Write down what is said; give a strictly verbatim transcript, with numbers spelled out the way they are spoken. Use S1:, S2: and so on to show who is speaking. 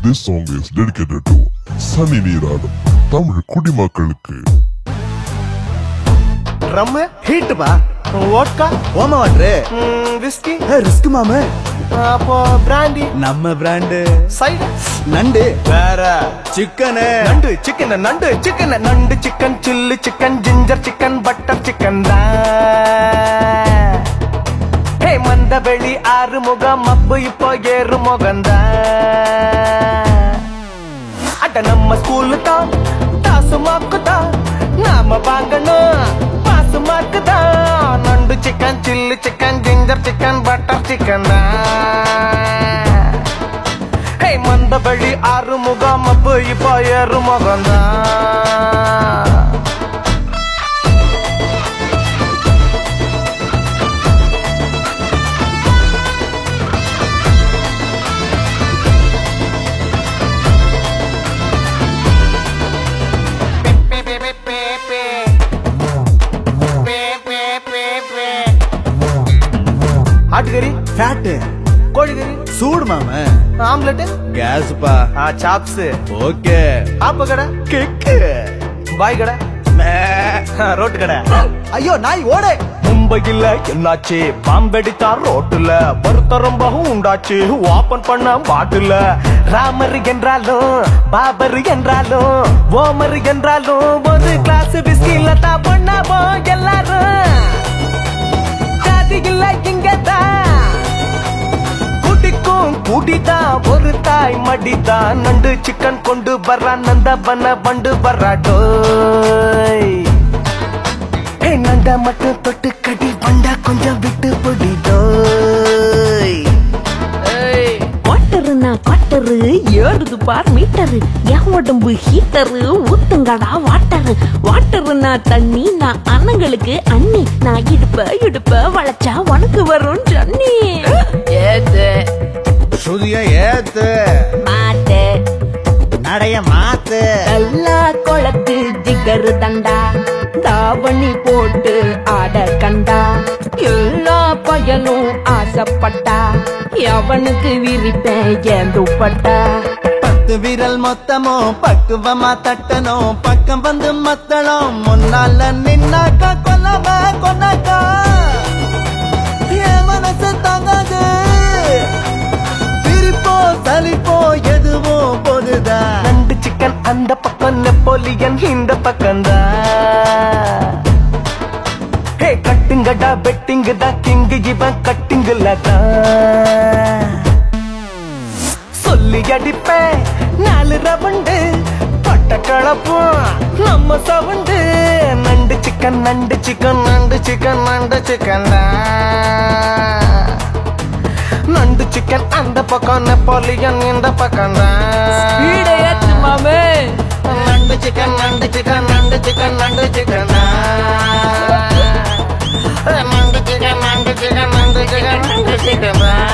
S1: This song is dedicated to Sunny Neeradum, Tamil குடிமக்களுக்கு.
S2: Rum heat பா,
S3: vodka
S2: ஓம water,
S3: whisky
S2: risk மாமு,
S3: அப்போ பிராண்டி
S2: நம்ம பிராண்டு,
S3: சைடு
S2: நண்டு
S3: வேற
S2: சிக்கன்,
S3: நண்டு சிக்கன் நண்டு சிக்கன் நண்டு chicken chilli chicken ginger chicken butter chicken தான். ஹே மந்தவெளி ஆறு முகம் மப்பு இப்போ ஏறு முகந்தான். அட நம்ம ஸ்கூலு தான் தாசு மாக்கு தான், நாம வாங்கணும் பாசு மார்க்கு தான். நண்டு chicken chilli chicken ginger chicken butter chicken தான். ஹே மந்தவெளி ஆறு முகம் மப்பு இப்போ ஏறு முகந்தான். ஆட்டுக்கறி,
S2: ஃபேட்,
S3: கோழிக்கறி,
S2: சூடு மாம,
S3: ஆம்லெட்,
S2: கேஸ் பா,
S3: சாப்ஸ்,
S2: ஓகே,
S3: ஆப்ப கடை,
S2: கேக்கு,
S3: பாய் கடை, ரோட்டு கடை.
S2: ஐயோ நாய் ஓடே.
S3: மும்பையில் என்னாச்சு பாம்பெடித்தா ரோட்டுல, வருத்தம் ரொம்ப உண்டாச்சு ஓபன் பண்ண பாட்டுல. ராமர் என்றாலும் பாபர் என்றாலும் ஓமர் என்றாலும் ஒரு கிளாஸ் பிஸ்கில தான் பண்ணாமோ எல்லாரும். ஜாதி இல்ல இங்கதான், குடிக்கும் குடிதான் ஒரு தாய் மடிதான். நண்டு சிக்கன் கொண்டு வர்றா நந்தவன வண்டு வர்றாடோய். நண்ட மட்டும் தொட்டு கடி வண்டா கொஞ்சம் விட்டு பொடிடோய்.
S4: வாட்டருனா காட்டரு ஏறுது பார் மீட்டரு, என் உடம்பு ஹீட்டரு ஊத்துங்கடா வாட்டரு. வாட்டருனா தண்ணி, நான் அண்ணங்களுக்கு அண்ணி, நான் இடுப்ப இடுப்ப வளைச்சா உனக்கு வரும் ஜன்னி. ஏத்து
S2: சுதிய ஏத்து,
S4: மாட்டு
S2: நடைய மாத்து,
S4: எல்லா குளத்து ஜிகரு தண்டா, தாவணி போட்டு ஆட கண்டா. எல்லா பயனும் ஆசைப்பட்டா, எவனுக்கு விரிப்பேன் ஏன் துப்பட்டா.
S2: பத்து விரல் மொத்தமும் பக்குவமா தட்டணும், பக்கம் வந்து மத்தளம் முன்னால நின்னாக்கா கொல்லவ கொன்னாக்கா. என் மனசு தாங்காது, சிரிப்போ சலிப்போ எதுவோ பொதுதான்.
S3: நண்டு சிக்கன் அந்த பக்கம், நெப்போலியன் இந்த பக்கம்தான். ஹே கட்டுங்கடா பெட்டிங்கு தான், கிங்கு இவன் கட்டிங்குல தான். சொல்லி அடிப்பேன் நாலு ரவுண்டு, பட்ட கலப்பும் நம்ம சவுண்டு. நண்டு சிக்கன் நண்டு சிக்கன் நண்டு சிக்கன் நண்டு சிக்கன் தான். நண்டு சிக்கன் அந்த பக்கம், நெப்போலியன் இந்த பக்கம் தான்.
S4: மாமே
S3: நண்டு சிக்கன் நண்டு சிக்கன் நண்டு சிக்கன் நண்டு சிக்கன் நண்டு சிக்கன் நண்டு சிக்கன் நண்டு சிக்கன் நண்டு சிக்கன்